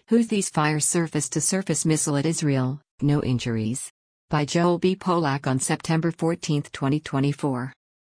Houthis fire surface-to-surface missile at Israel, no injuries. By Joel B. Polak on September 14, 2024.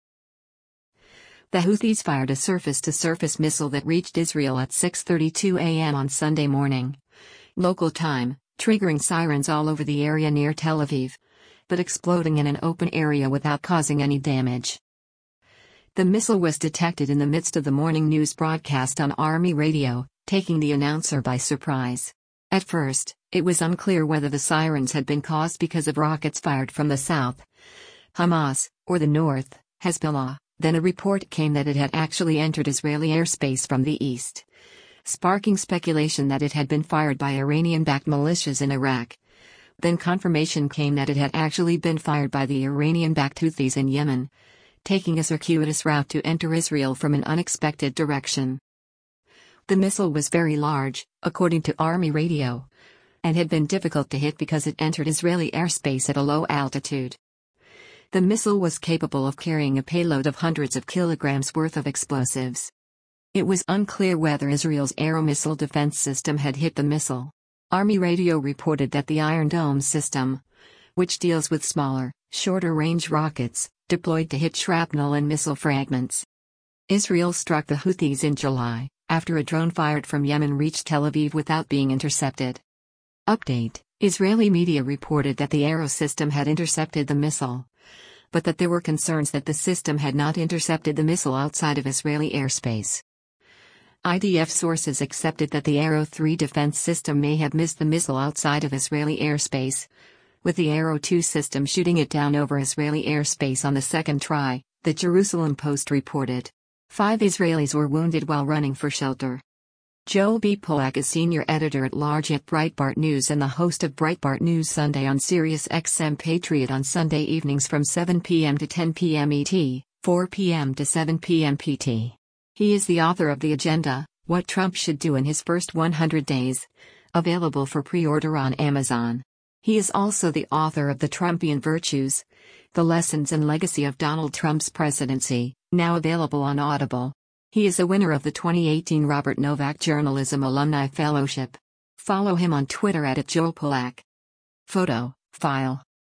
The Houthis fired a surface-to-surface missile that reached Israel at 6:32 a.m. on Sunday morning, local time, triggering sirens all over the area near Tel Aviv, but exploding in an open area without causing any damage. The missile was detected in the midst of the morning news broadcast on Army radio, taking the announcer by surprise. At first, it was unclear whether the sirens had been caused because of rockets fired from the south, Hamas, or the north, Hezbollah. Then a report came that it had actually entered Israeli airspace from the east, sparking speculation that it had been fired by Iranian-backed militias in Iraq. Then confirmation came that it had actually been fired by the Iranian-backed Houthis in Yemen, taking a circuitous route to enter Israel from an unexpected direction. The missile was very large, according to Army radio, and had been difficult to hit because it entered Israeli airspace at a low altitude. The missile was capable of carrying a payload of hundreds of kilograms worth of explosives. It was unclear whether Israel's Arrow missile defense system had hit the missile. Army radio reported that the Iron Dome system, which deals with smaller, shorter-range rockets, deployed to hit shrapnel and missile fragments. Israel struck the Houthis in July, after a drone fired from Yemen reached Tel Aviv without being intercepted. Update: Israeli media reported that the Arrow system had intercepted the missile, but that there were concerns that the system had not intercepted the missile outside of Israeli airspace. IDF sources accepted that the Arrow 3 defense system may have missed the missile outside of Israeli airspace, with the Arrow 2 system shooting it down over Israeli airspace on the second try, the Jerusalem Post reported. 5 Israelis were wounded while running for shelter. Joel B. Polak is senior editor-at-large at Breitbart News and the host of Breitbart News Sunday on Sirius XM Patriot on Sunday evenings from 7 p.m. to 10 p.m. ET, 4 p.m. to 7 p.m. PT. He is the author of The Agenda, What Trump Should Do in His First 100 Days, available for pre-order on Amazon. He is also the author of The Trumpian Virtues, The Lessons and Legacy of Donald Trump's Presidency, now available on Audible. He is a winner of the 2018 Robert Novak Journalism Alumni Fellowship. Follow him on Twitter @JoelPolak. Photo, file.